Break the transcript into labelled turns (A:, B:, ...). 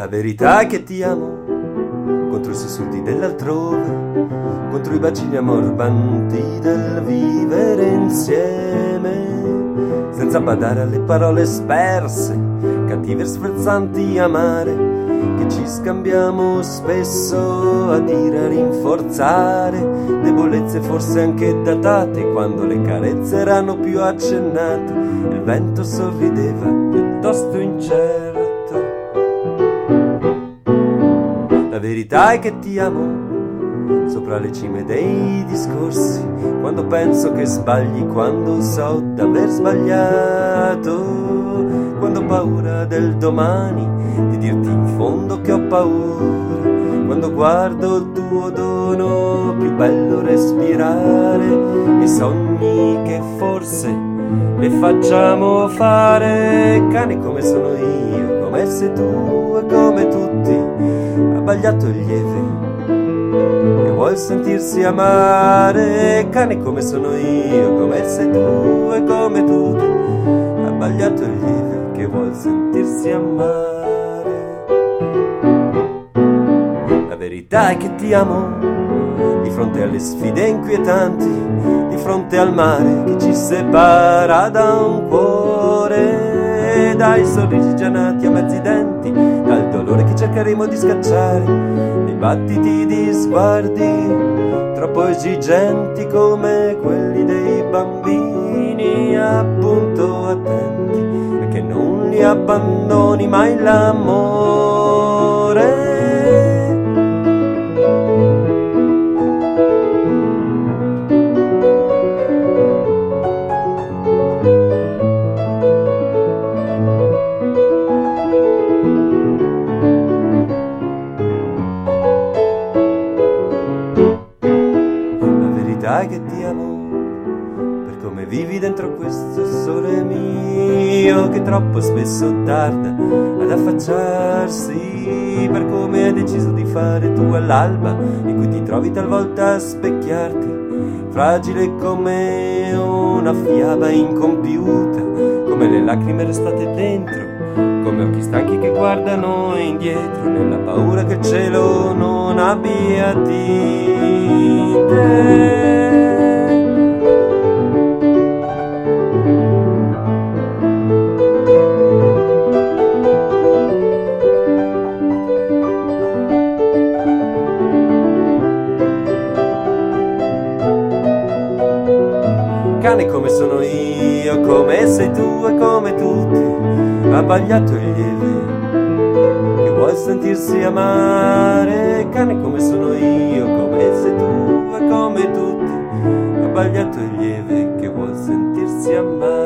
A: verità è che ti amo contro i sussurri dell'altrove, contro i bacini ammorbanti del vivere insieme, senza badare alle parole sperse, cattive e sprezzanti amare, che ci scambiamo spesso a dire, a rinforzare, debolezze forse anche datate, quando le carezze erano più accennate, il vento sorrideva piuttosto incerto. La verità è che ti amo sopra le cime dei discorsi, quando penso che sbagli, quando so d'aver sbagliato, quando ho paura del domani, di dirti in fondo che ho paura, quando guardo il tuo dono più bello respirare, e sogni che forse le facciamo fare, cane come sono io, come sei tu e come tutti, abbagliato e lieve, che vuol sentirsi amare, cane come sono io, come sei tu e come tutti, abbagliato e lieve, che vuol sentirsi amare. La verità è che ti amo di fronte alle sfide inquietanti, di fronte al mare che ci separa da un cuore, dai sorrisi già nati a mezzi denti, dal dolore che cercheremo di scacciare, dei battiti di sguardi troppo esigenti come quelli dei bambini, appunto attenti, e che non li abbandoni mai l'amore. Che ti amo per come vivi dentro questo sole mio che troppo spesso tarda ad affacciarsi, per come hai deciso di fare tu all'alba, in cui ti trovi talvolta a specchiarti, fragile come una fiaba incompiuta, come le lacrime restate dentro, come occhi stanchi che guardano indietro, nella paura che il cielo non abbia tinte. Cane come sono io, come sei tu e come tutti, abbagliato e lieve, che vuol sentirsi amare, cane come sono io, come sei tu e come tutti, abbagliato e lieve, che vuol sentirsi amare.